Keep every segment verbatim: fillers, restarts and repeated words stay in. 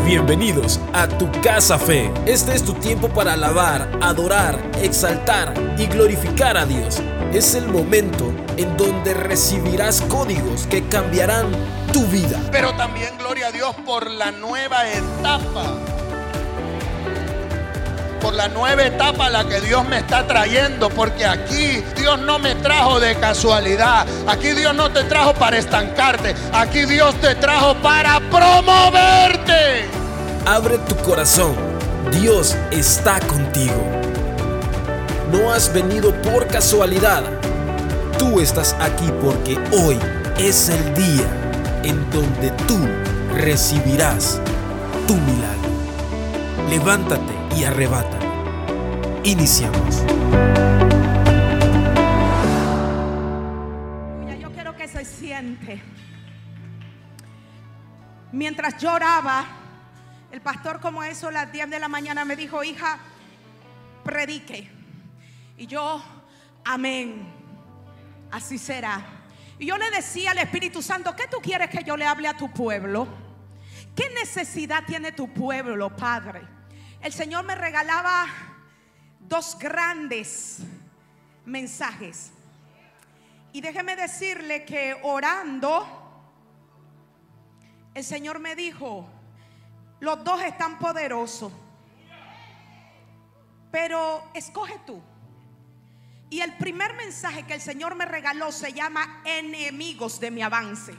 Bienvenidos a Tu Casa Fe. Este es tu tiempo para alabar, adorar, exaltar y glorificar a Dios. Es el momento en donde recibirás códigos que cambiarán tu vida. Pero también gloria a Dios por la nueva etapa. Por la nueva etapa a la que Dios me está trayendo. Porque aquí Dios no me trajo de casualidad. Aquí Dios no te trajo para estancarte. Aquí Dios te trajo para promoverte. Abre tu corazón. Dios está contigo. No has venido por casualidad. Tú estás aquí porque hoy es el día en donde tú recibirás tu milagro. Levántate y arrebata. Iniciamos. Yo quiero que se siente. Mientras lloraba, el pastor, como eso a las diez de la mañana, me dijo: hija, predique. Y yo, amén, así será. Y yo le decía al Espíritu Santo: ¿qué tú quieres que yo le hable a tu pueblo? ¿Qué necesidad tiene tu pueblo, Padre? El Señor me regalaba dos grandes mensajes. Y déjeme decirle que orando, el Señor me dijo: los dos están poderosos, pero escoge tú. Y el primer mensaje que el Señor me regaló se llama enemigos de mi avance.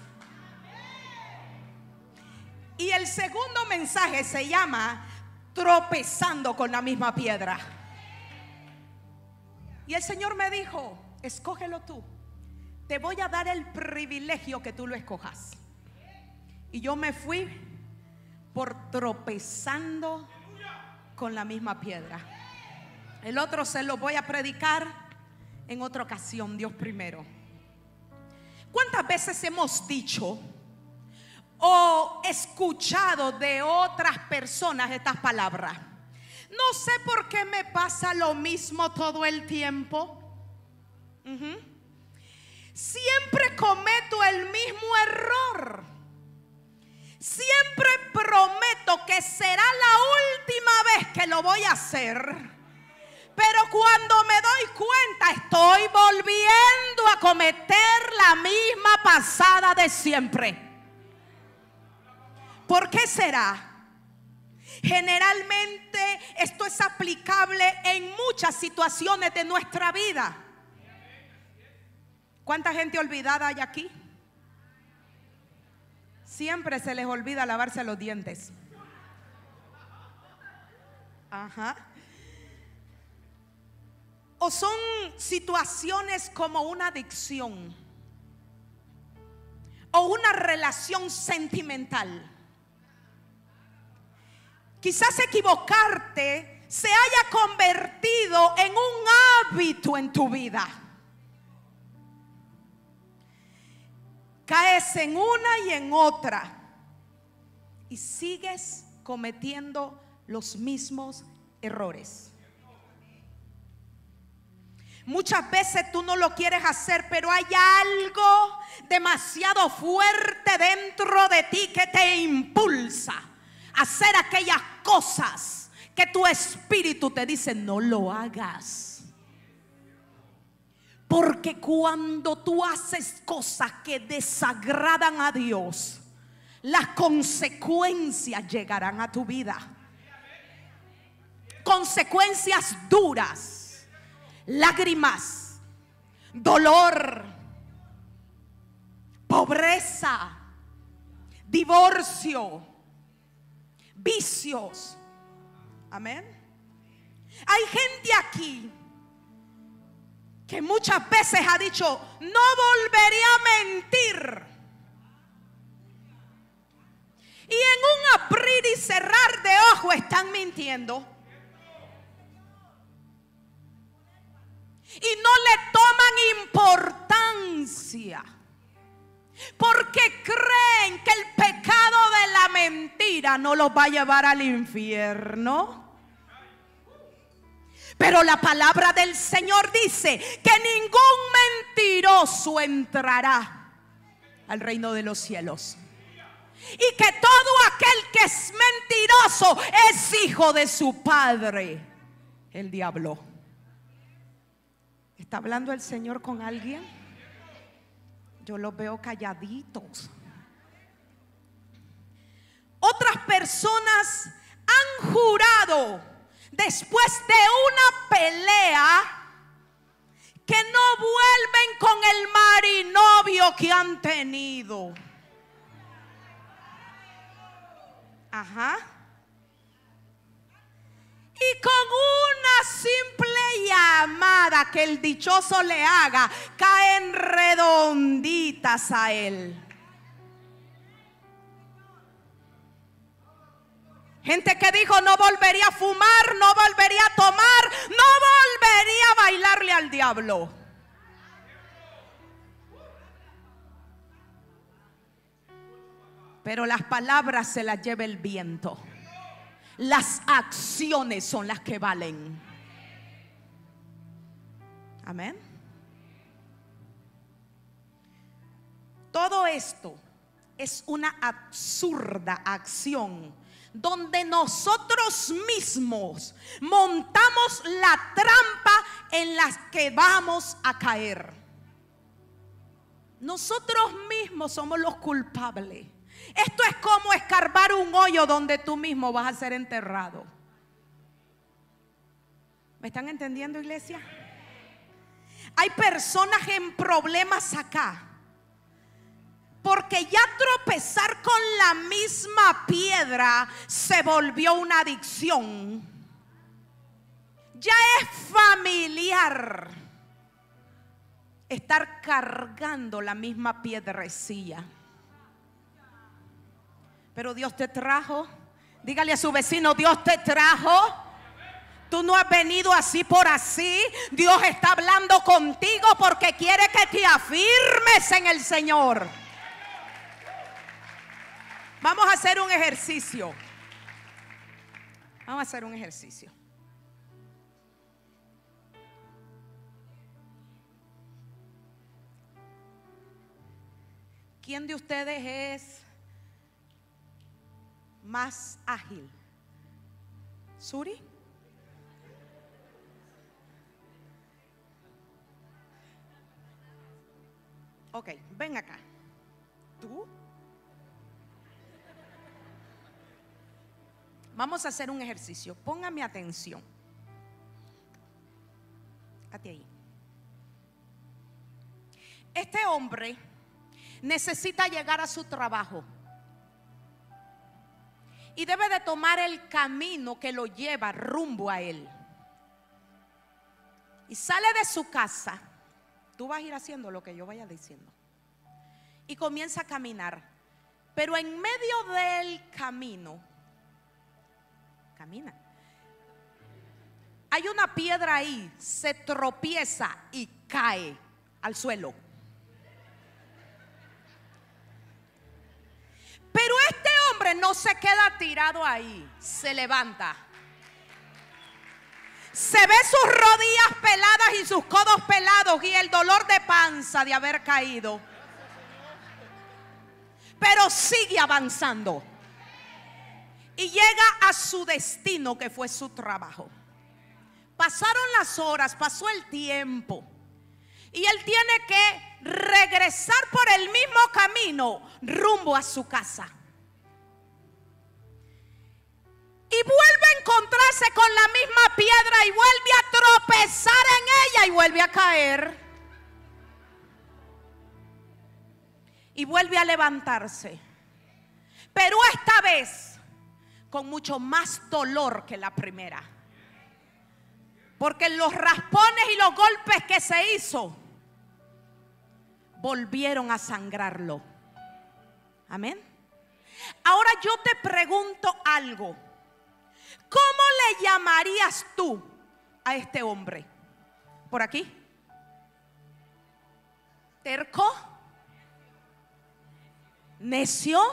Y el segundo mensaje se llama tropezando con la misma piedra. Y el Señor me dijo: escógelo tú. Te voy a dar el privilegio que tú lo escojas. Y yo me fui por tropezando con la misma piedra. El otro se lo voy a predicar en otra ocasión, Dios primero. ¿Cuántas veces hemos dicho o escuchado de otras personas estas palabras? No sé por qué me pasa lo mismo todo el tiempo. Uh-huh. Siempre cometo el mismo error. Siempre prometo que será la última vez que lo voy a hacer. Pero cuando me doy cuenta, estoy volviendo a cometer la misma pasada de siempre. ¿Por qué será? Generalmente esto es aplicable en muchas situaciones de nuestra vida. ¿Cuánta gente olvidada hay aquí? Siempre se les olvida lavarse los dientes. Ajá. O son situaciones como una adicción o una relación sentimental. Quizás equivocarte se haya convertido en un hábito en tu vida. Caes en una y en otra y sigues cometiendo los mismos errores. Muchas veces tú no lo quieres hacer, pero hay algo demasiado fuerte dentro de ti que te impulsa a hacer aquellas cosas que tu espíritu te dice: no lo hagas. Porque cuando tú haces cosas que desagradan a Dios, las consecuencias llegarán a tu vida. Consecuencias duras, lágrimas, dolor, pobreza, divorcio, vicios. Amén. Hay gente aquí que muchas veces ha dicho: no volveré a mentir. Y en un abrir y cerrar de ojos están mintiendo. Y no le toman importancia, porque creen que el pecado de la mentira no los va a llevar al infierno. Pero la palabra del Señor dice que ningún mentiroso entrará al reino de los cielos. Y que todo aquel que es mentiroso es hijo de su padre, el diablo. ¿Está hablando el Señor con alguien? Yo los veo calladitos. Otras personas han jurado después de una pelea que no vuelven con el marinovio que han tenido. Ajá. Y con una simple llamada que el dichoso le haga, caen redonditas a él. Gente que dijo no volvería a fumar, no volvería a tomar, no volvería a bailarle al diablo. Pero las palabras se las lleva el viento. Las acciones son las que valen. Amén. Todo esto es una absurda acción donde nosotros mismos montamos la trampa en la que vamos a caer. Nosotros mismos somos los culpables. Esto es como escarbar un hoyo donde tú mismo vas a ser enterrado. ¿Me están entendiendo, iglesia? Hay personas en problemas acá porque ya tropezar con la misma piedra se volvió una adicción. Ya es familiar estar cargando la misma piedrecilla. Pero Dios te trajo. Dígale a su vecino: Dios te trajo. Tú no has venido así por así. Dios está hablando contigo porque quiere que te afirmes en el Señor. Vamos a hacer un ejercicio. Vamos a hacer un ejercicio. ¿Quién de ustedes es más ágil? ¿Suri? Ok, ven acá. ¿Tú? Vamos a hacer un ejercicio. Póngame atención. Hate ahí. Este hombre necesita llegar a su trabajo y debe de tomar el camino que lo lleva rumbo a él. Y sale de su casa. Tú vas a ir haciendo lo que yo vaya diciendo. Y comienza a caminar. Pero en medio del camino, camina. Hay una piedra ahí, se tropieza y cae al suelo. Pero este hombre no se queda tirado ahí, se levanta. Se ve sus rodillas peladas y sus codos pelados y el dolor de panza de haber caído. Pero sigue avanzando. Y llega a su destino, que fue su trabajo. Pasaron las horas, pasó el tiempo. Y él tiene que regresar por el mismo camino rumbo a su casa. Y vuelve a encontrarse con la misma piedra y vuelve a tropezar en ella y vuelve a caer. Y vuelve a levantarse. Pero esta vez con mucho más dolor que la primera. Porque los raspones y los golpes que se hizo volvieron a sangrarlo. Amén. Ahora yo te pregunto algo. ¿Cómo le llamarías tú a este hombre? ¿Por aquí? ¿Terco? ¿Necio?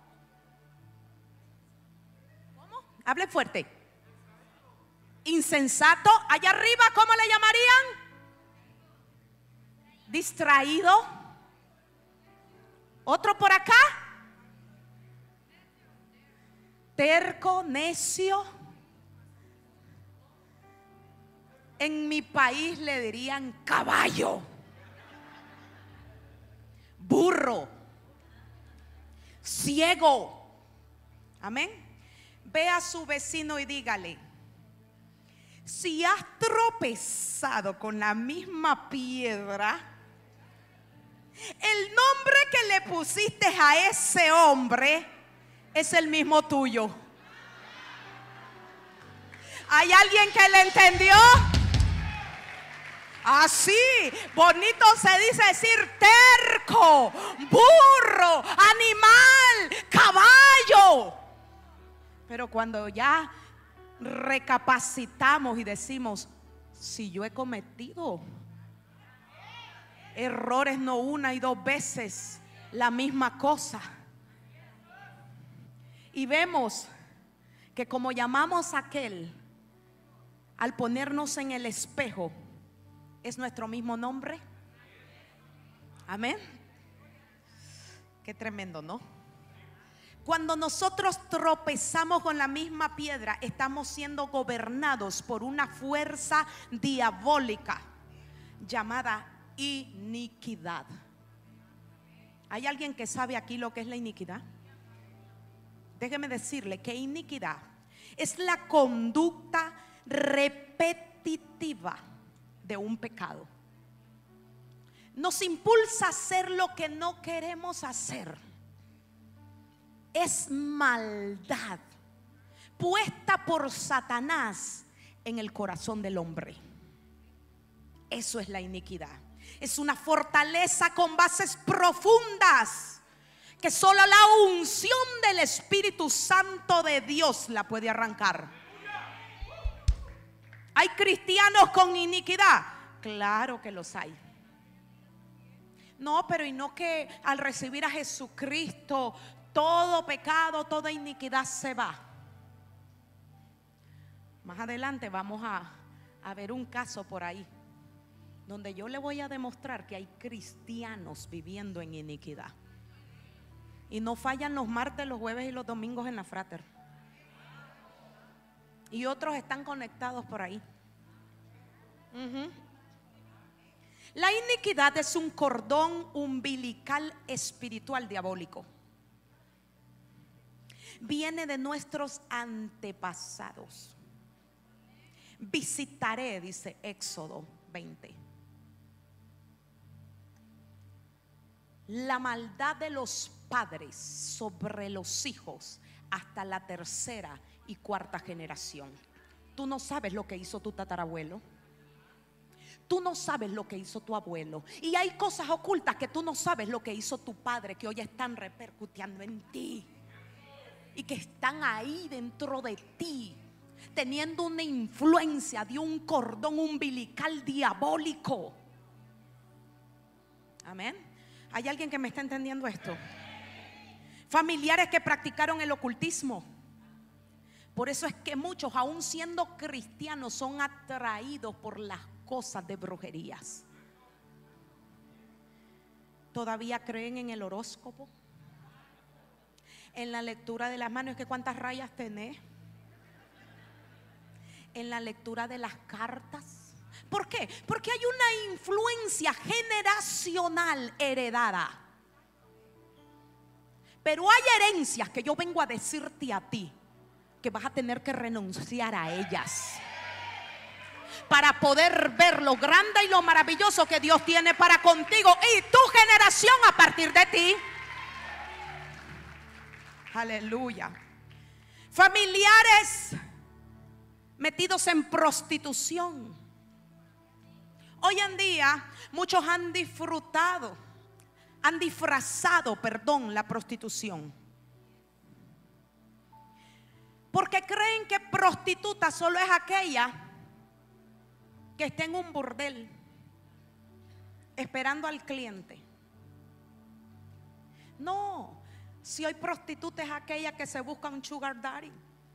¿Cómo? Hable fuerte. ¿Insensato? Allá arriba, ¿cómo le llamarían? ¿Distraído? ¿Otro por acá? terco, necio. En mi país le dirían caballo, burro, ciego. Amén. Ve a su vecino y dígale: si has tropezado con la misma piedra, el nombre que le pusiste a ese hombre es el mismo tuyo. ¿Hay alguien que le entendió? Así, bonito se dice decir terco, burro, animal, caballo. Pero cuando ya recapacitamos y decimos: si yo he cometido errores no una y dos veces, la misma cosa, y vemos que como llamamos a aquel, al ponernos en el espejo, es nuestro mismo nombre. Amén. Qué tremendo, ¿no? Cuando nosotros tropezamos con la misma piedra, estamos siendo gobernados por una fuerza diabólica llamada iniquidad. ¿Hay alguien que sabe aquí lo que es la iniquidad? Déjeme decirle que iniquidad es la conducta repetitiva de un pecado. Nos impulsa a hacer lo que no queremos hacer. Es maldad puesta por Satanás en el corazón del hombre. Eso es la iniquidad. Es una fortaleza con bases profundas que solo la unción del Espíritu Santo de Dios la puede arrancar. ¿Hay cristianos con iniquidad? Claro que los hay. No, pero y no que al recibir a Jesucristo todo pecado, toda iniquidad se va. Más adelante vamos a, a ver un caso por ahí donde yo le voy a demostrar que hay cristianos viviendo en iniquidad. Y no fallan los martes, los jueves y los domingos en la frater. Y otros están conectados por ahí. Uh-huh. La iniquidad es un cordón umbilical espiritual diabólico. Viene de nuestros antepasados. Visitaré, dice Éxodo veinte, la maldad de los padres sobre los hijos hasta la tercera y cuarta generación. Tú no sabes lo que hizo tu tatarabuelo. Tú no sabes lo que hizo tu abuelo. Y hay cosas ocultas que tú no sabes lo que hizo tu padre, que hoy están repercutiendo en ti y que están ahí dentro de ti, teniendo una influencia de un cordón umbilical diabólico. Amén. ¿Hay alguien que me está entendiendo esto? Familiares que practicaron el ocultismo. Por eso es que muchos, aún siendo cristianos, son atraídos por las cosas de brujerías. ¿Todavía creen en el horóscopo? En la lectura de las manos, que cuántas rayas tenés. En la lectura de las cartas. ¿Por qué? Porque hay una influencia generacional heredada. Pero hay herencias que yo vengo a decirte a ti que vas a tener que renunciar a ellas para poder ver lo grande y lo maravilloso que Dios tiene para contigo y tu generación a partir de ti. Aleluya. Familiares metidos en prostitución. Hoy en día muchos han disfrutado, han disfrazado, perdón, la prostitución, porque creen que prostituta solo es aquella que está en un burdel esperando al cliente. No, si hoy prostituta es aquella que se busca un sugar daddy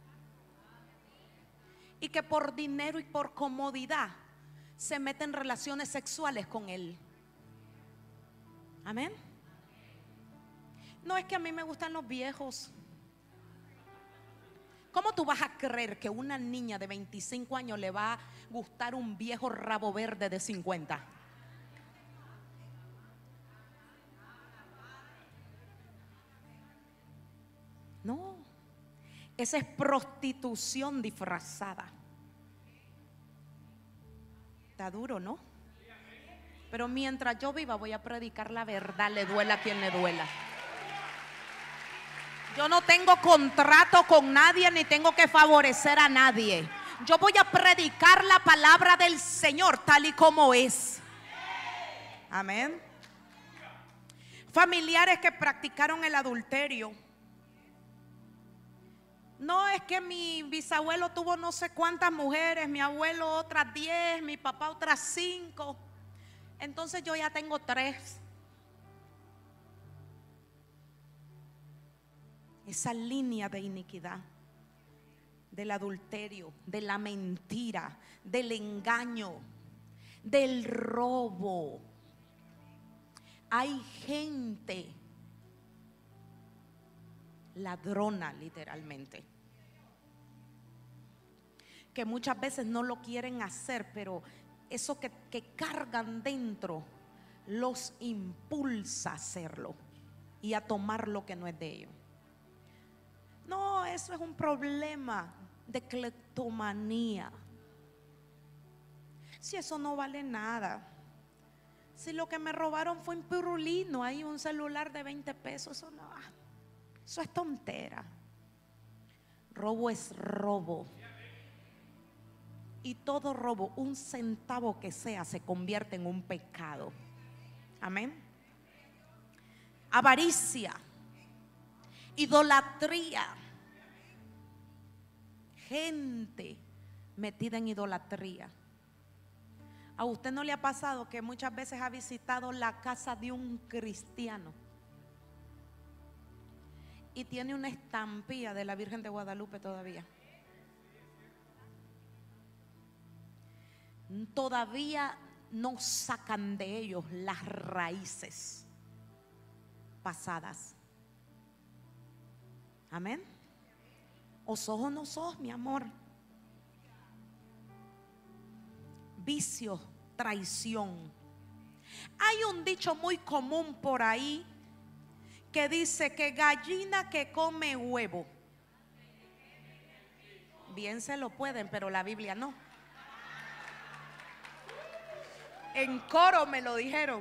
y que por dinero y por comodidad se mete en relaciones sexuales con él. Amén. No es que a mí me gustan los viejos. ¿Cómo tú vas a creer que una niña de veinticinco años le va a gustar un viejo rabo verde de cincuenta? No, esa es prostitución disfrazada. Está duro, ¿no? Pero mientras yo viva voy a predicar la verdad, le duela a quien le duela. Yo no tengo contrato con nadie ni tengo que favorecer a nadie. Yo voy a predicar la palabra del Señor tal y como es. Amén. Familiares que practicaron el adulterio. No, es que mi bisabuelo tuvo no sé cuántas mujeres, mi abuelo otras diez, mi papá otras cinco. Entonces yo ya tengo tres. Esa línea de iniquidad, del adulterio, de la mentira, del engaño, del robo. Hay gente ladrona, literalmente, que muchas veces no lo quieren hacer, pero eso que, que cargan dentro los impulsa a hacerlo y a tomar lo que no es de ellos. No, eso es un problema de cleptomanía. Si eso no vale nada, si lo que me robaron fue un pirulino, hay un celular de veinte pesos, eso no, eso es tontera. Robo es robo. Y todo robo, un centavo que sea, se convierte en un pecado. Amén. Avaricia, idolatría. Gente metida en idolatría. ¿A usted no le ha pasado que muchas veces ha visitado la casa de un cristiano y tiene una estampilla de la Virgen de Guadalupe todavía? Todavía no sacan de ellos las raíces pasadas. Amén. O sos o no sos, mi amor. Vicio, traición. Hay un dicho muy común por ahí que dice que gallina que come huevo, bien se lo pueden, pero la Biblia no. En coro me lo dijeron.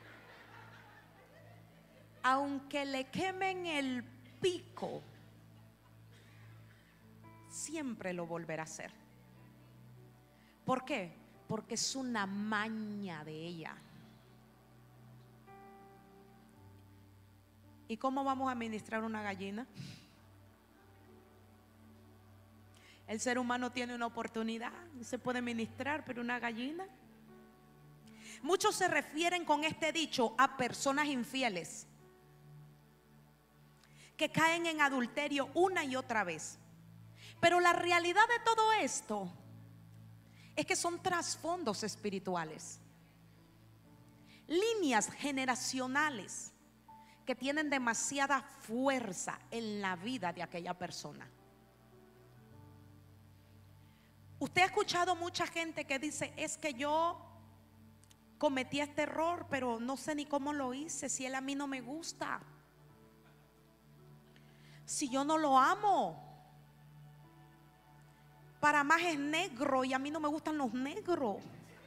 Aunque le quemen el pico, siempre lo volverá a hacer. ¿Por qué? Porque es una maña de ella. ¿Y cómo vamos a administrar una gallina? El ser humano tiene una oportunidad, se puede ministrar, pero una gallina. Muchos se refieren con este dicho a personas infieles que caen en adulterio una y otra vez. Pero la realidad de todo esto es que son trasfondos espirituales, líneas generacionales que tienen demasiada fuerza en la vida de aquella persona. Usted ha escuchado mucha gente que dice: es que yo cometí este error, pero no sé ni cómo lo hice, si él a mí no me gusta, si yo no lo amo. Para más es negro y a mí no me gustan los negros.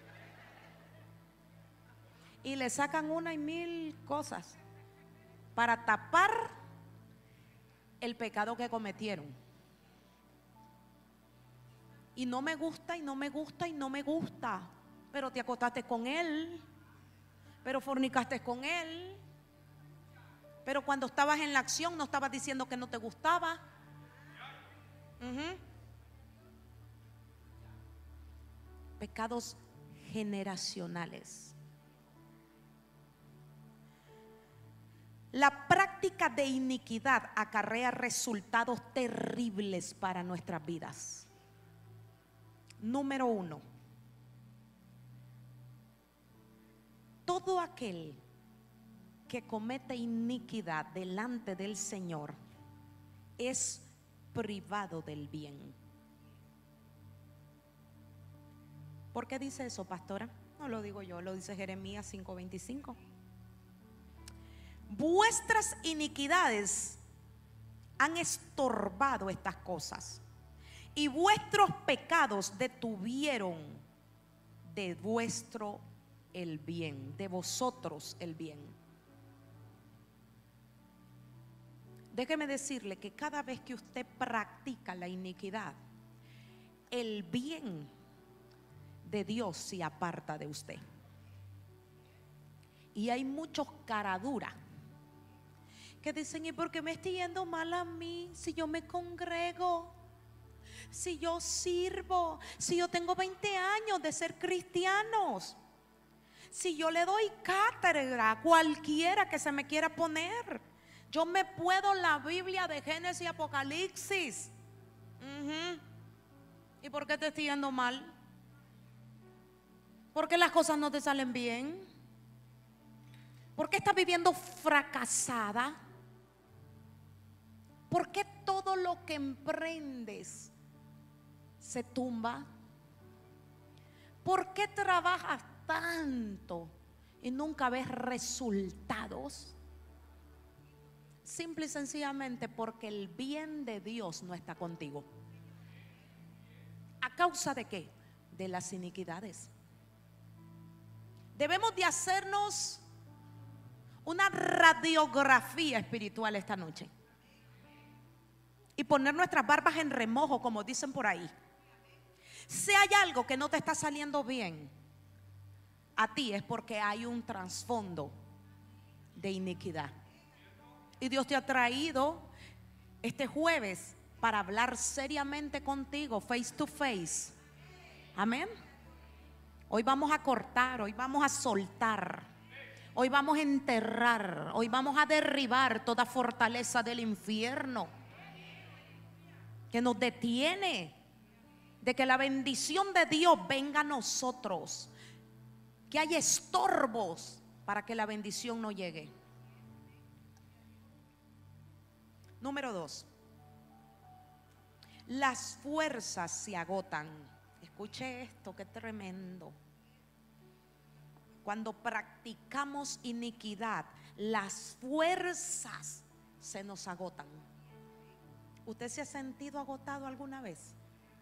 Y le sacan una y mil cosas para tapar el pecado que cometieron. Y no me gusta, y no me gusta, y no me gusta. Pero te acostaste con él, pero fornicaste con él, pero cuando estabas en la acción no estabas diciendo que no te gustaba. uh-huh. Pecados generacionales. La práctica de iniquidad acarrea resultados terribles para nuestras vidas. Número uno, todo aquel que comete iniquidad delante del Señor es privado del bien. ¿Por qué dice eso, pastora? No lo digo yo, lo dice Jeremías cinco veinticinco. Vuestras iniquidades han estorbado estas cosas, y vuestros pecados detuvieron de vuestro el bien, de vosotros el bien. Déjeme decirle que cada vez que usted practica la iniquidad, el bien de Dios se aparta de usted. Y hay muchos caraduras que dicen: ¿y por qué me estoy yendo mal a mí? Si yo me congrego, si yo sirvo, si yo tengo veinte años de ser cristianos, si yo le doy cátedra a cualquiera que se me quiera poner, yo me puedo la Biblia de Génesis y Apocalipsis. uh-huh. ¿Y por qué te estoy yendo mal? ¿Por qué las cosas no te salen bien? ¿Por qué estás viviendo fracasada? ¿Por qué todo lo que emprendes se tumba? ¿Por qué trabajas tanto y nunca ves resultados? Simple y sencillamente porque el bien de Dios no está contigo. ¿A causa de qué? De las iniquidades. Debemos de hacernos una radiografía espiritual esta noche y poner nuestras barbas en remojo, como dicen por ahí. Si hay algo que no te está saliendo bien a ti, es porque hay un trasfondo de iniquidad. Y Dios te ha traído este jueves para hablar seriamente contigo, face to face. Amén. Hoy vamos a cortar, hoy vamos a soltar, hoy vamos a enterrar, hoy vamos a derribar toda fortaleza del infierno que nos detiene de que la bendición de Dios venga a nosotros, que hay estorbos para que la bendición no llegue. Número dos, las fuerzas se agotan. Escuche esto, qué tremendo. Cuando practicamos iniquidad, las fuerzas se nos agotan. ¿Usted se ha sentido agotado alguna vez?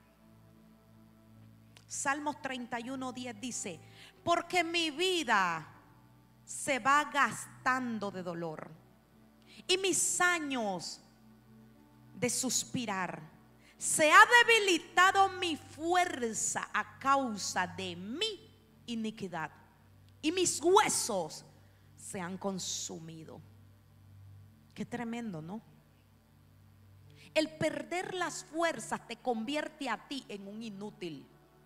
Salmos treinta y uno diez dice: porque mi vida se va gastando de dolor y mis años de suspirar. Se ha debilitado mi fuerza a causa de mi iniquidad, y mis huesos se han consumido. Qué tremendo, ¿no? El perder las fuerzas te convierte a ti en un inútil.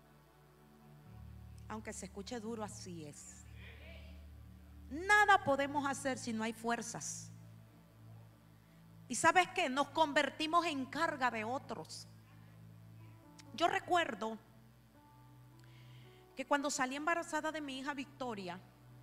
Aunque se escuche duro, así es. Nada podemos hacer si no hay fuerzas. ¿Y sabes qué? Nos convertimos en carga de otros. Yo recuerdo que cuando salí embarazada de mi hija Victoria,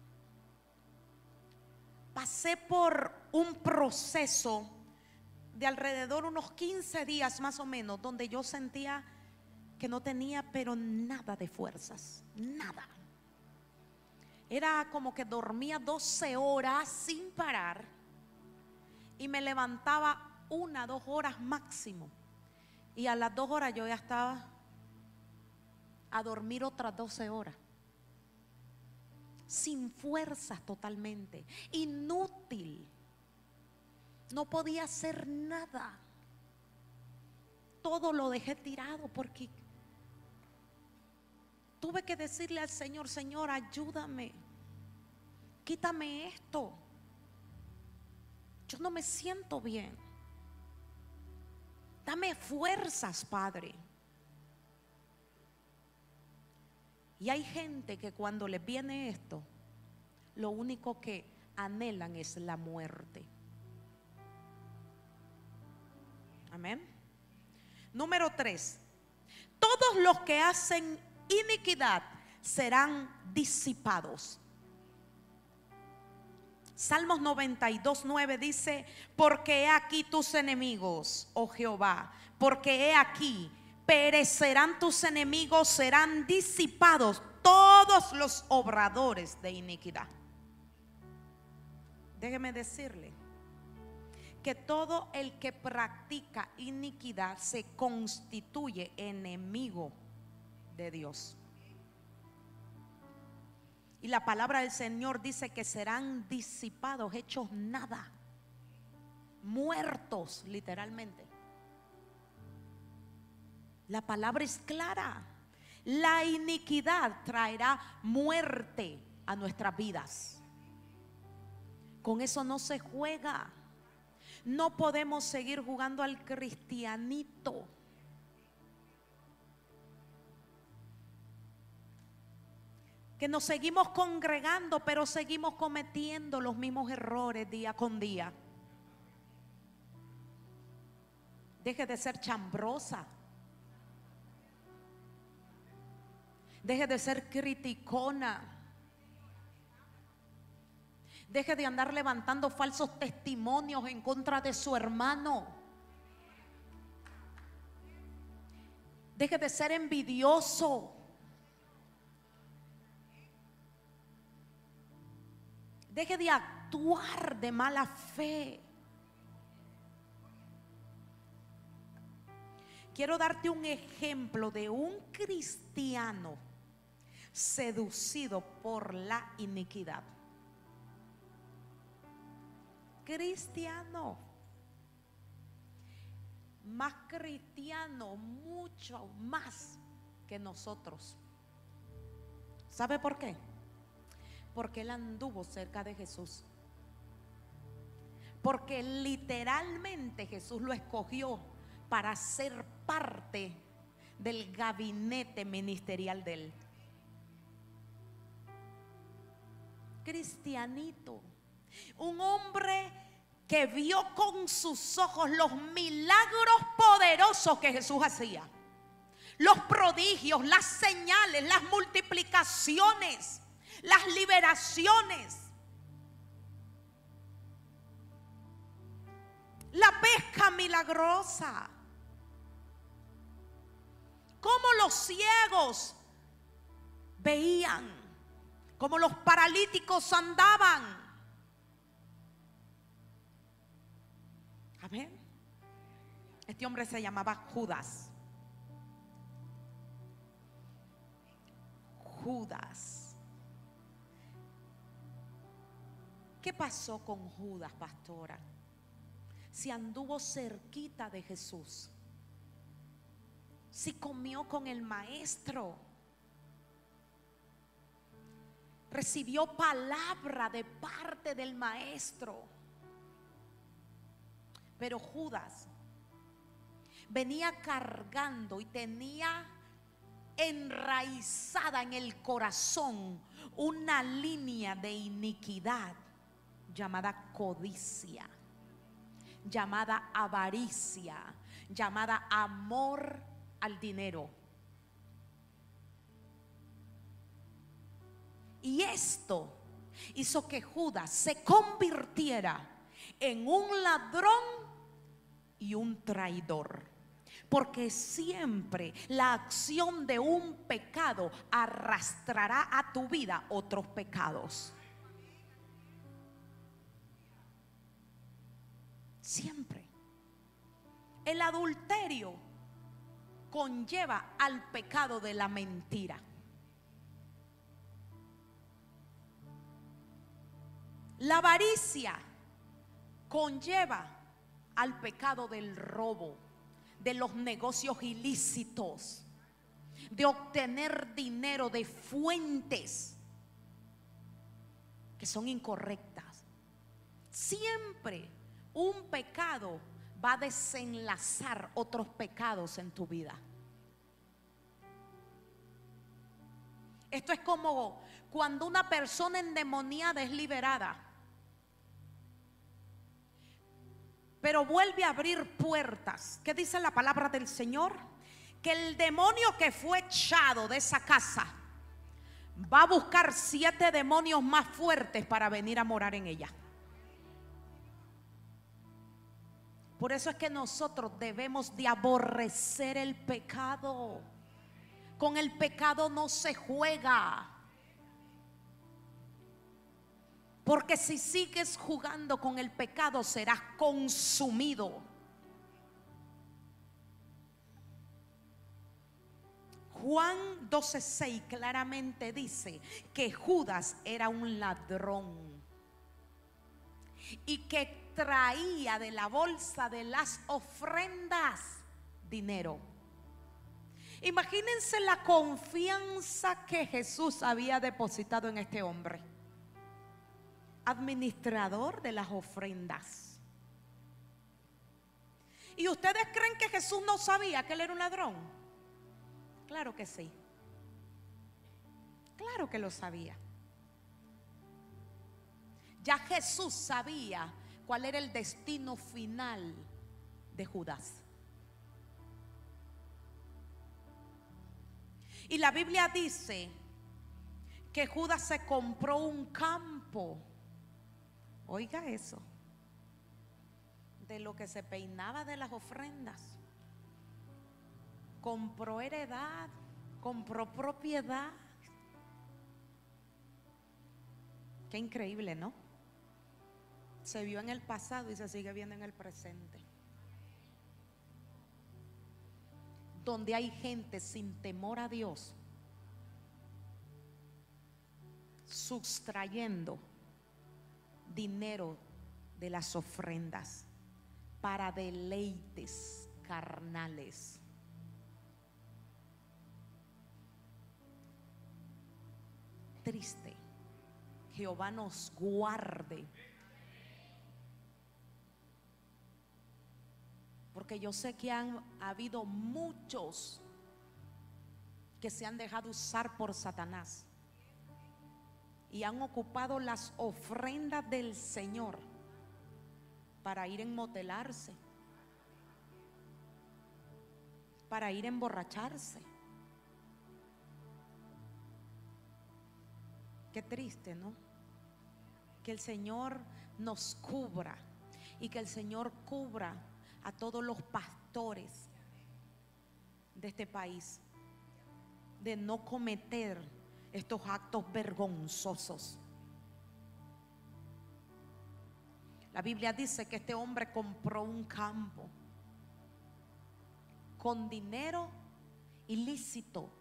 pasé por un proceso de alrededor unos quince días más o menos, donde yo sentía que no tenía pero nada de fuerzas, nada. Era como que dormía doce horas sin parar y me levantaba una, dos horas máximo, y a las dos horas yo ya estaba a dormir otras doce horas, sin fuerzas totalmente, inútil. No podía hacer nada. Todo lo dejé tirado porque tuve que decirle al Señor: Señor, ayúdame, quítame esto. Yo no me siento bien. Dame fuerzas, Padre. Y hay gente que cuando les viene esto, lo único que anhelan es la muerte. Amén. Número tres, todos los que hacen iniquidad serán disipados. Salmos noventa y dos, nueve dice: porque he aquí tus enemigos, oh Jehová, porque he aquí perecerán tus enemigos, serán disipados todos los obradores de iniquidad. Déjeme decirle que todo el que practica iniquidad se constituye enemigo de Dios. Y la palabra del Señor dice que serán disipados, hechos nada, muertos literalmente. La palabra es clara. La iniquidad traerá muerte a nuestras vidas. Con eso no se juega. No podemos seguir jugando al cristianito. Que nos seguimos congregando, pero seguimos cometiendo los mismos errores día con día. Deje de ser chambrosa. Deje de ser criticona. Deje de andar levantando falsos testimonios en contra de su hermano. Deje de ser envidioso. Deje de actuar de mala fe. Quiero darte un ejemplo de un cristiano seducido por la iniquidad. Cristiano, más cristiano, mucho más que nosotros. ¿Sabe por qué? Porque él anduvo cerca de Jesús. Porque literalmente Jesús lo escogió para ser parte del gabinete ministerial de él. Cristianito, un hombre que vio con sus ojos los milagros poderosos que Jesús hacía, los prodigios, las señales, las multiplicaciones, las liberaciones, la pesca milagrosa, cómo los ciegos veían, cómo los paralíticos andaban. Amén. Este hombre se llamaba Judas. Judas. ¿Qué pasó con Judas, pastora? Si anduvo cerquita de Jesús, si comió con el maestro, recibió palabra de parte del maestro. Pero Judas venía cargando y tenía enraizada en el corazón una línea de iniquidad llamada codicia, llamada avaricia, llamada amor al dinero. Y esto hizo que Judas se convirtiera en un ladrón y un traidor. Porque siempre la acción de un pecado arrastrará a tu vida otros pecados. Siempre. El adulterio conlleva al pecado de la mentira. La avaricia conlleva al pecado del robo, de los negocios ilícitos, de obtener dinero de fuentes que son incorrectas. Siempre un pecado va a desenlazar otros pecados en tu vida. Esto es como cuando una persona endemoniada es liberada, pero vuelve a abrir puertas. ¿Qué dice la palabra del Señor? Que el demonio que fue echado de esa casa va a buscar siete demonios más fuertes para venir a morar en ella. Por eso es que nosotros debemos de aborrecer el pecado. Con el pecado no se juega. Porque si sigues jugando con el pecado serás consumido. Juan doce seis claramente dice que Judas era un ladrón y que traía de la bolsa de las ofrendas dinero. Imagínense la confianza que Jesús había depositado en este hombre, administrador de las ofrendas. ¿Y ustedes creen que Jesús no sabía que él era un ladrón? Claro que sí. Claro que lo sabía. Ya Jesús sabía cuál era el destino final de Judas. Y la Biblia dice que Judas se compró un campo. Oiga eso. De lo que se peinaba de las ofrendas. Compró heredad, compró propiedad. Qué increíble, ¿no? Se vio en el pasado y se sigue viendo en el presente. Donde hay gente sin temor a Dios, sustrayendo dinero de las ofrendas para deleites carnales. Triste. Jehová nos guarde. Porque yo sé que han habido muchos que se han dejado usar por Satanás y han ocupado las ofrendas del Señor para ir a enmotelarse, para ir a emborracharse. Qué triste, ¿no? Que el Señor nos cubra y que el Señor cubra a todos los pastores de este país de no cometer estos actos vergonzosos. La Biblia dice que este hombre compró un campo con dinero ilícito.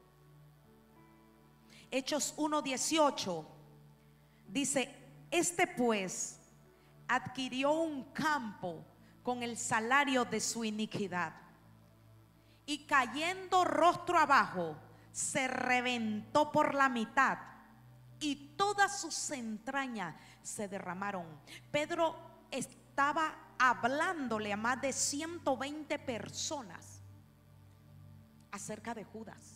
Hechos uno dieciocho dice: este pues adquirió un campo con el salario de su iniquidad, y cayendo rostro abajo se reventó por la mitad y todas sus entrañas se derramaron. Pedro estaba hablándole a más de ciento veinte personas acerca de Judas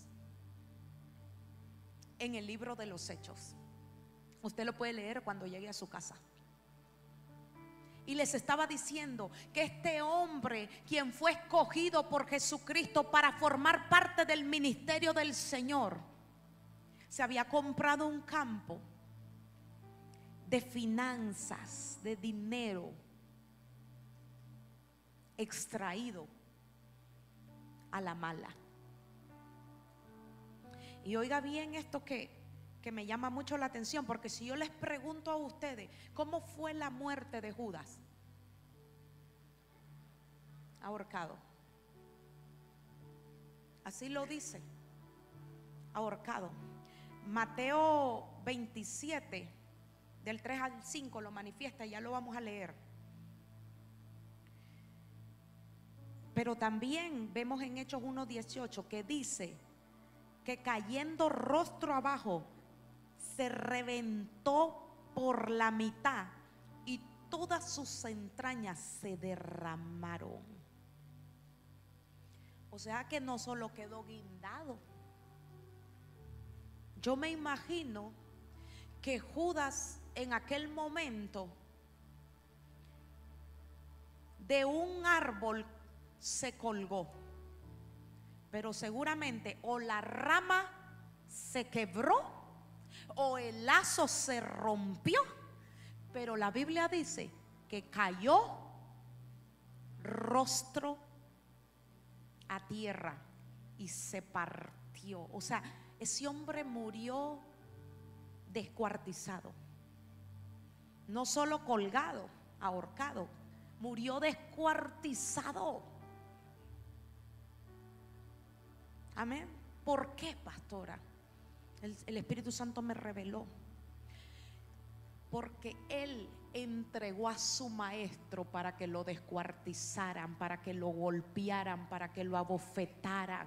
en el libro de los Hechos. Usted lo puede leer cuando llegue a su casa. Y les estaba diciendo que este hombre, quien fue escogido por Jesucristo para formar parte del ministerio del Señor, se había comprado un campo de finanzas, de dinero extraído a la mala. Y oiga bien esto que, que me llama mucho la atención, porque si yo les pregunto a ustedes, ¿cómo fue la muerte de Judas? Ahorcado. Así lo dice, ahorcado. Mateo veintisiete, del tres al cinco lo manifiesta, ya lo vamos a leer. Pero también vemos en Hechos uno dieciocho que dice que cayendo rostro abajo se reventó por la mitad y todas sus entrañas se derramaron. O sea que no solo quedó guindado. Yo me imagino que Judas en aquel momento de un árbol se colgó, pero seguramente o la rama se quebró o el lazo se rompió, pero la Biblia dice que cayó rostro a tierra y se partió. O sea, ese hombre murió descuartizado. No solo colgado, ahorcado, murió descuartizado. Amén. ¿Por qué, pastora? El, el Espíritu Santo me reveló. Porque él entregó a su maestro para que lo descuartizaran, para que lo golpearan, para que lo abofetaran.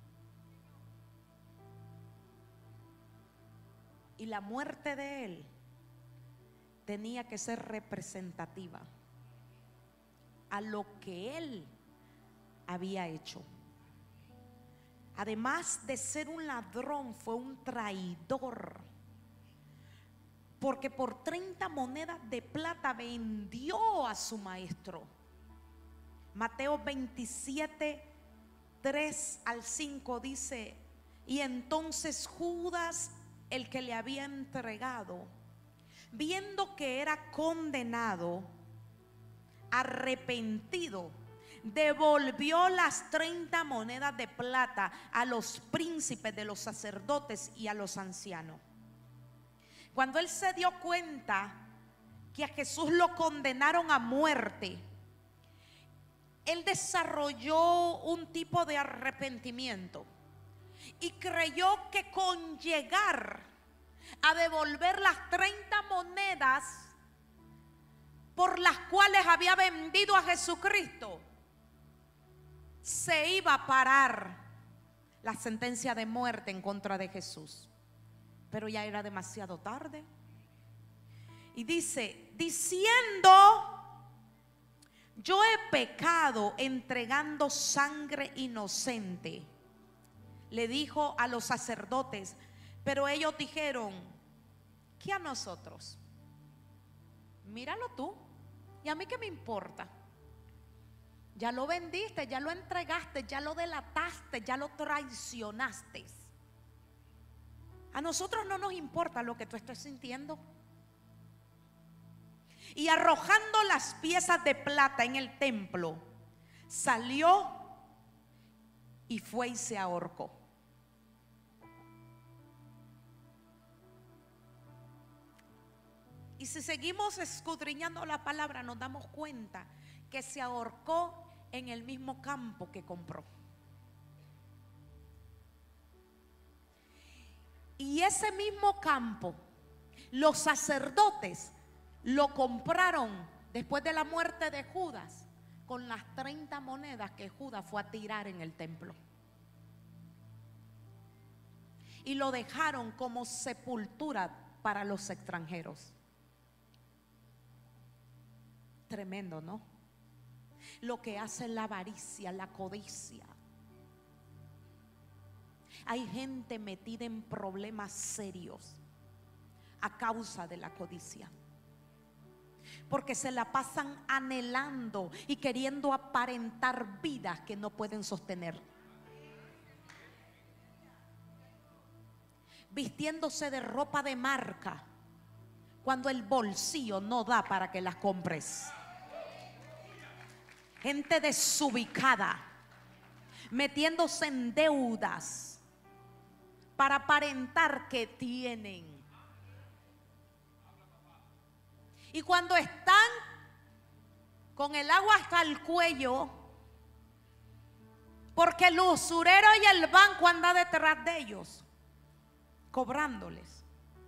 Y la muerte de él tenía que ser representativa a lo que él había hecho. Además de ser un ladrón, fue un traidor, porque por treinta monedas de plata vendió a su maestro. Mateo veintisiete, tres al cinco dice: y entonces Judas, el que le había entregado, viendo que era condenado, arrepentido, devolvió las treinta monedas de plata a los príncipes de los sacerdotes y a los ancianos. Cuando él se dio cuenta que a Jesús lo condenaron a muerte, él desarrolló un tipo de arrepentimiento y creyó que con llegar a devolver las treinta monedas por las cuales había vendido a Jesucristo, se iba a parar la sentencia de muerte en contra de Jesús. Pero ya era demasiado tarde. Y dice, diciendo: yo he pecado entregando sangre inocente, le dijo a los sacerdotes. Pero ellos dijeron: ¿qué a nosotros? Míralo tú, ¿y a mí qué me importa? Ya lo vendiste, ya lo entregaste, ya lo delataste, ya lo traicionaste. A nosotros no nos importa lo que tú estés sintiendo. Y arrojando las piezas de plata en el templo, salió y fue y se ahorcó. Y si seguimos escudriñando la palabra, nos damos cuenta que se ahorcó en el mismo campo que compró. Y ese mismo campo, los sacerdotes lo compraron después de la muerte de Judas con las treinta monedas que Judas fue a tirar en el templo. Y lo dejaron como sepultura para los extranjeros. Tremendo, ¿no? Lo que hace la avaricia, la codicia. Hay gente metida en problemas serios a causa de la codicia, porque se la pasan anhelando y queriendo aparentar vidas que no pueden sostener, vistiéndose de ropa de marca cuando el bolsillo no da para que las compres. Gente desubicada, metiéndose en deudas para aparentar que tienen. Y cuando están con el agua hasta el cuello, porque el usurero y el banco anda detrás de ellos, cobrándoles,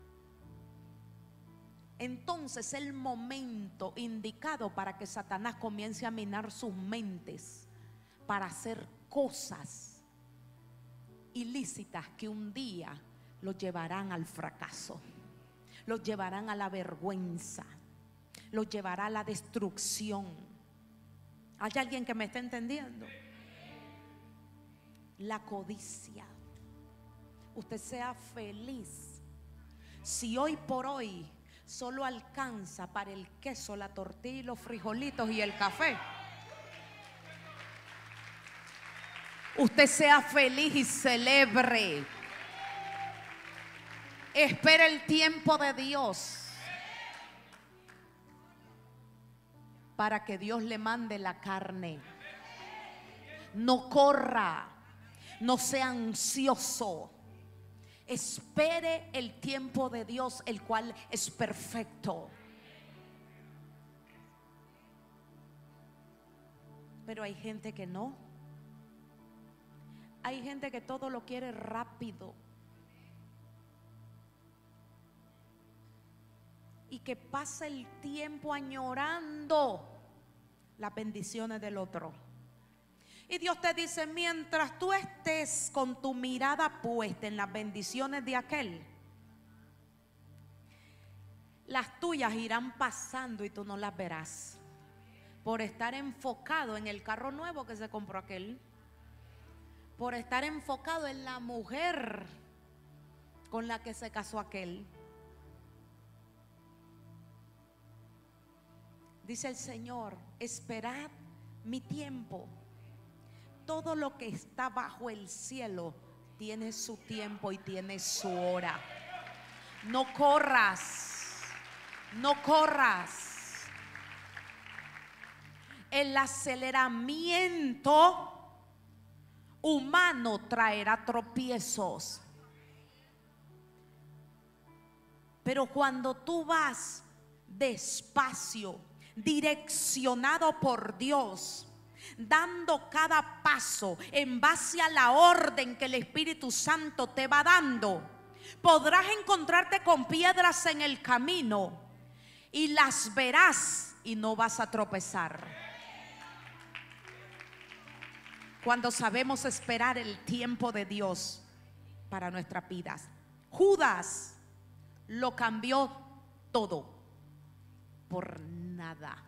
entonces es el momento indicado para que Satanás comience a minar sus mentes para hacer cosas ilícitas que un día los llevarán al fracaso, los llevarán a la vergüenza, los llevará a la destrucción. ¿Hay alguien que me está entendiendo? La codicia. Usted sea feliz si hoy por hoy solo alcanza para el queso, la tortilla y los frijolitos y el café. Usted sea feliz y celebre. Espera el tiempo de Dios. para que Dios le mande la carne. No corra, no sea ansioso. Espere el tiempo de Dios, el cual es perfecto. Pero hay gente que no. Hay gente que todo lo quiere rápido. Y que pasa el tiempo añorando las bendiciones del otro. Y Dios te dice: mientras tú estés con tu mirada puesta en las bendiciones de aquel, las tuyas irán pasando y tú no las verás, por estar enfocado en el carro nuevo que se compró aquel, por estar enfocado en la mujer con la que se casó aquel. Dice el Señor: esperad mi tiempo. Todo lo que está bajo el cielo tiene su tiempo y tiene su hora. No corras, no corras. El aceleramiento humano traerá tropiezos. Pero cuando tú vas despacio, direccionado por Dios, dando cada paso en base a la orden que el Espíritu Santo te va dando, podrás encontrarte con piedras en el camino y las verás y no vas a tropezar. Cuando sabemos esperar el tiempo de Dios para nuestras vidas. Judas lo cambió todo por nada.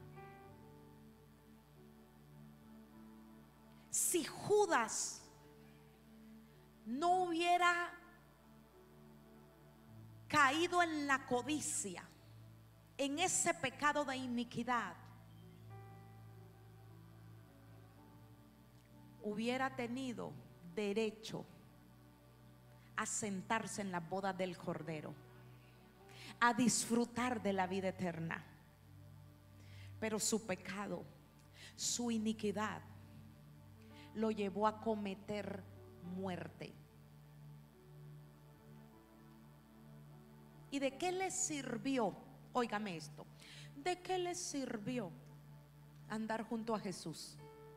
Si Judas no hubiera caído en la codicia, en ese pecado de iniquidad, hubiera tenido derecho a sentarse en las bodas del Cordero, a disfrutar de la vida eterna. Pero su pecado, su iniquidad, lo llevó a cometer muerte. ¿Y de qué le sirvió? Óigame esto. ¿De qué le sirvió andar junto a Jesús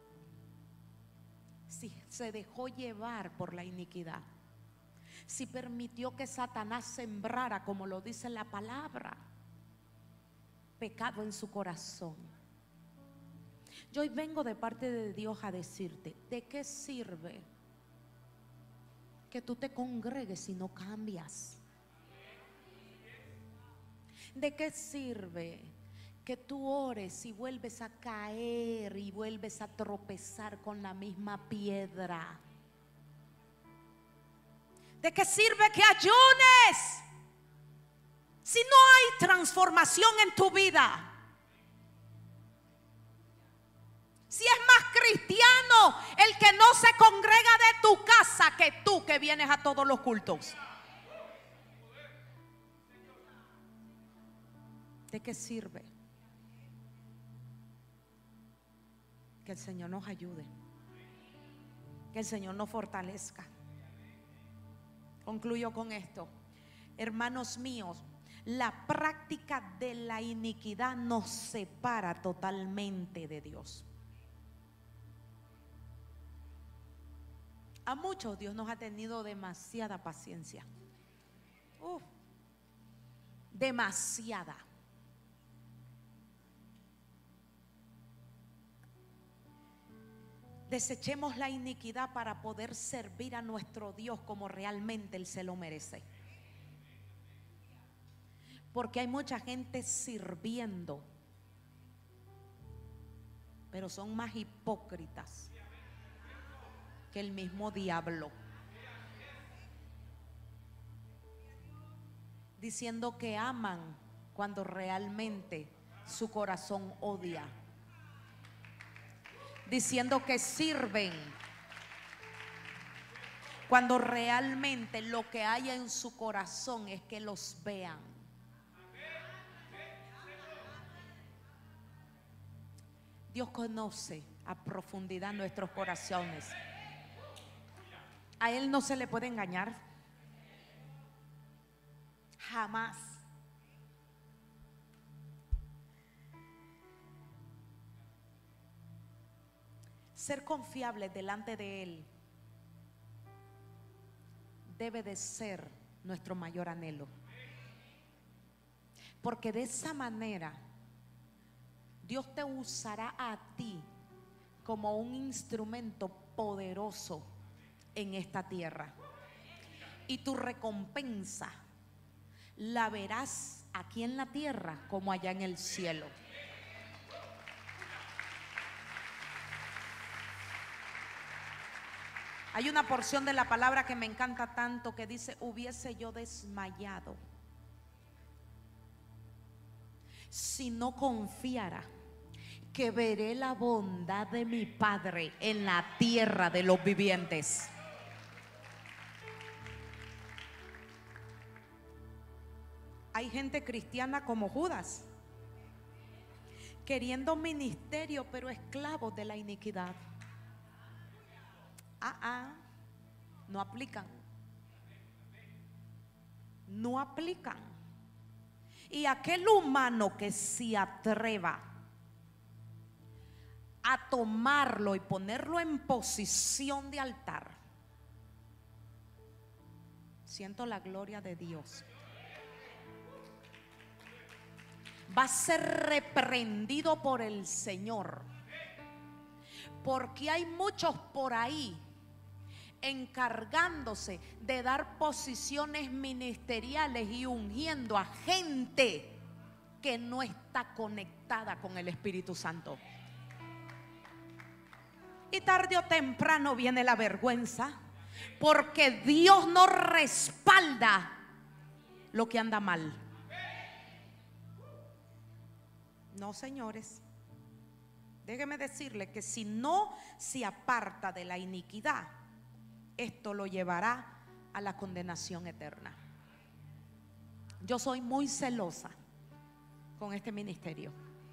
si se dejó llevar por la iniquidad? Si permitió que Satanás sembrara, como lo dice la palabra, pecado en su corazón. Yo hoy vengo de parte de Dios a decirte: ¿de qué sirve que tú te congregues si no cambias? ¿De qué sirve que tú ores y vuelves a caer y vuelves a tropezar con la misma piedra? ¿De qué sirve que ayunes si no hay transformación en tu vida? Si es más cristiano el que no se congrega de tu casa que tú que vienes a todos los cultos. ¿De qué sirve? Que el Señor nos ayude, que el Señor nos fortalezca. Concluyo con esto. Hermanos míos, la práctica de la iniquidad nos separa totalmente de Dios. A muchos Dios nos ha tenido demasiada paciencia. Uf, demasiada. Desechemos la iniquidad para poder servir a nuestro Dios como realmente Él se lo merece. Porque hay mucha gente sirviendo, pero son más hipócritas que el mismo diablo, diciendo que aman cuando realmente su corazón odia, diciendo que sirven cuando realmente lo que hay en su corazón es que los vean. Dios conoce a profundidad nuestros corazones. A Él no se le puede engañar. Jamás. Ser confiable delante de Él debe de ser nuestro mayor anhelo, porque de esa manera Dios te usará a ti como un instrumento poderoso en esta tierra, y tu recompensa la verás aquí en la tierra como allá en el cielo. Hay una porción de la palabra que me encanta tanto que dice: hubiese yo desmayado si no confiara que veré la bondad de mi Padre en la tierra de los vivientes. Hay gente cristiana como Judas, queriendo ministerio pero esclavos de la iniquidad. Ah, ah, no aplican. No aplican. Y aquel humano que se atreva a tomarlo y ponerlo en posición de altar, siento la gloria de Dios, va a ser reprendido por el Señor, porque hay muchos por ahí encargándose de dar posiciones ministeriales y ungiendo a gente que no está conectada con el Espíritu Santo. Y tarde o temprano viene la vergüenza, porque Dios no respalda lo que anda mal. No, señores, déjeme decirle que si no se aparta de la iniquidad, esto lo llevará a la condenación eterna. Yo soy muy celosa con este ministerio,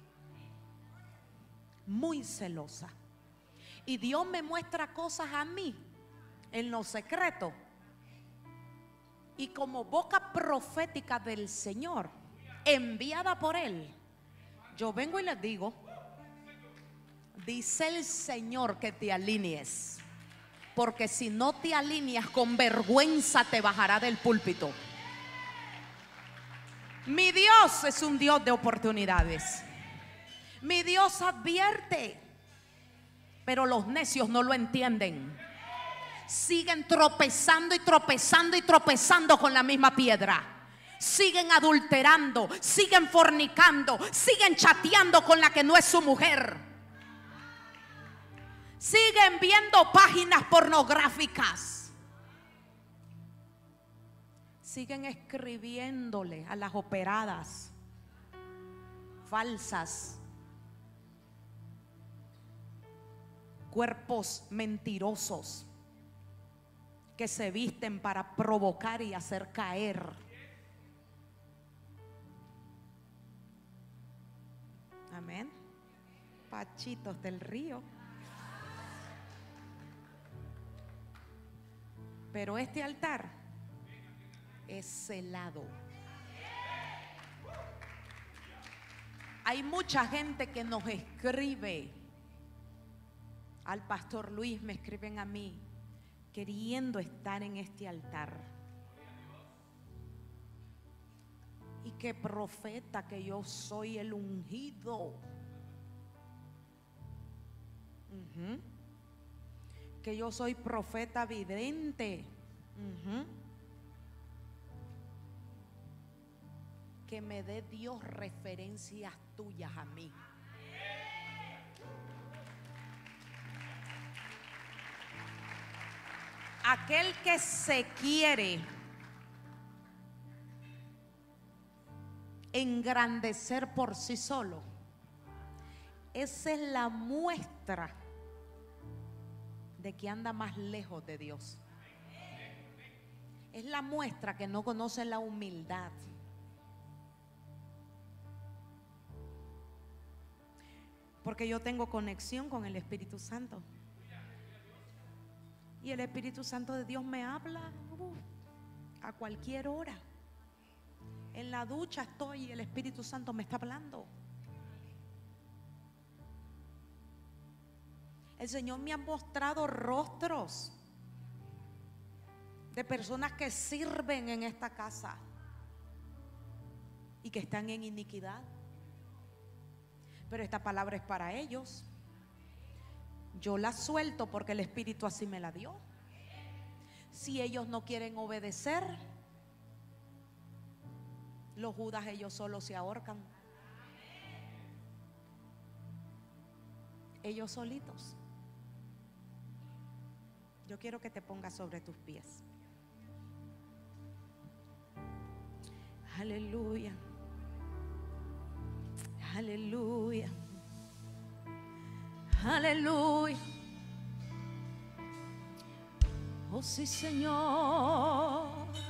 muy celosa. Y Dios me muestra cosas a mí en lo secreto, y como boca profética del Señor, enviada por Él, yo vengo y les digo: dice el Señor que te alinees, porque si no te alineas, con vergüenza te bajará del púlpito. Mi Dios es un Dios de oportunidades. Mi Dios advierte, pero los necios no lo entienden. Siguen tropezando y tropezando y tropezando con la misma piedra. Siguen adulterando, siguen fornicando, siguen chateando con la que no es su mujer. Siguen viendo páginas pornográficas. Siguen escribiéndole a las operadas falsas, cuerpos mentirosos que se visten para provocar y hacer caer. Amén. Pachitos del río. Pero este altar es celado. Hay mucha gente que nos escribe al pastor Luis, me escriben a mí, queriendo estar en este altar. Y que profeta, que yo soy el ungido. Uh-huh. Que yo soy profeta vidente. Uh-huh. Que me dé Dios referencias tuyas a mí. Aquel que se quiere engrandecer por sí solo, esa es la muestra de que anda más lejos de Dios. Es la muestra que no conoce la humildad. Porque yo tengo conexión con el Espíritu Santo. Y el Espíritu Santo de Dios me habla uh, a cualquier hora. En la ducha estoy y el Espíritu Santo me está hablando. El Señor me ha mostrado rostros de personas que sirven en esta casa y que están en iniquidad. Pero esta palabra es para ellos. Yo la suelto porque el Espíritu así me la dio. Si ellos no quieren obedecer, los Judas ellos solos se ahorcan. Ellos solitos. Yo quiero que te pongas sobre tus pies. Aleluya. Aleluya. Aleluya. Oh sí, Señor.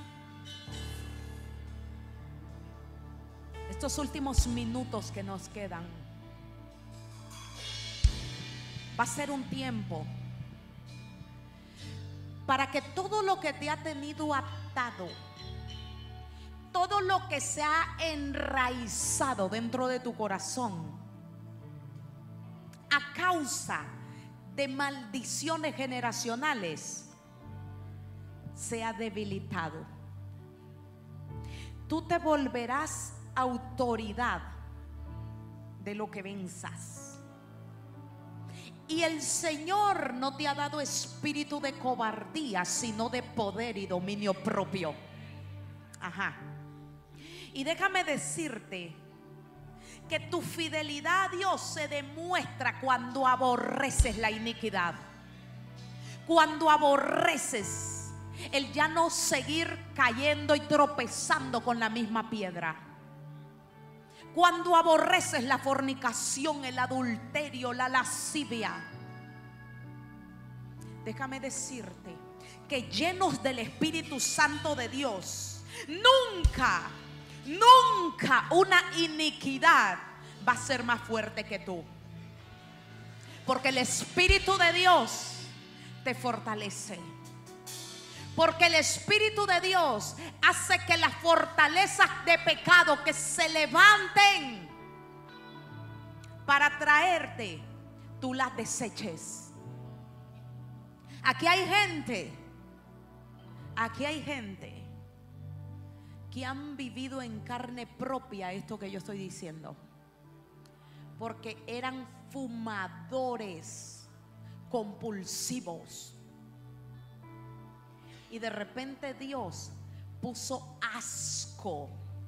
Estos últimos minutos que nos quedan va a ser un tiempo para que todo lo que te ha tenido atado, todo lo que se ha enraizado dentro de tu corazón a causa de maldiciones generacionales sea debilitado. Tú te volverás autoridad de lo que venzas. Y el Señor no te ha dado espíritu de cobardía, sino de poder y dominio propio. Ajá. Y déjame decirte que tu fidelidad a Dios se demuestra cuando aborreces la iniquidad, cuando aborreces el ya no seguir cayendo y tropezando con la misma piedra, cuando aborreces la fornicación, el adulterio, la lascivia. Déjame decirte que llenos del Espíritu Santo de Dios, nunca Nunca una iniquidad va a ser más fuerte que tú. Porque el Espíritu de Dios te fortalece. Porque el Espíritu de Dios hace que las fortalezas de pecado que se levanten para traerte, tú las deseches. Aquí hay gente, aquí hay gente que han vivido en carne propia esto que yo estoy diciendo, porque eran fumadores compulsivos y de repente Dios puso asco,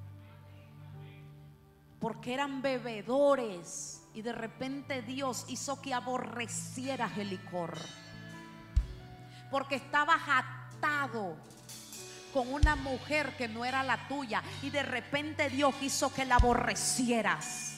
porque eran bebedores y de repente Dios hizo que aborrecieras el licor, porque estabas atado con una mujer que no era la tuya y de repente Dios hizo que la aborrecieras.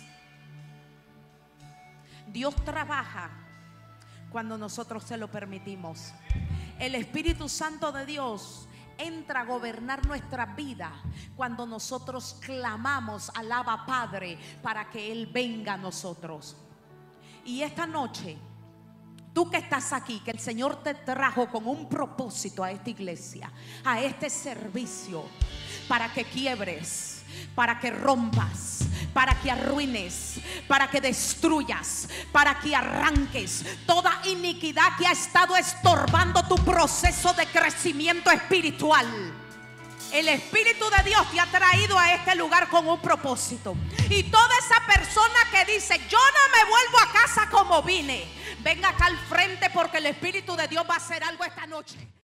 Dios trabaja cuando nosotros se lo permitimos. El Espíritu Santo de Dios entra a gobernar nuestra vida cuando nosotros clamamos al Abba Padre para que Él venga a nosotros. Y esta noche, tú que estás aquí, que el Señor te trajo con un propósito a esta iglesia, a este servicio, para que quiebres, para que rompas, para que arruines, para que destruyas, para que arranques toda iniquidad que ha estado estorbando tu proceso de crecimiento espiritual. El Espíritu de Dios te ha traído a este lugar con un propósito. Y toda esa persona que dice: yo no me vuelvo a casa como vine, venga acá al frente, porque el Espíritu de Dios va a hacer algo esta noche.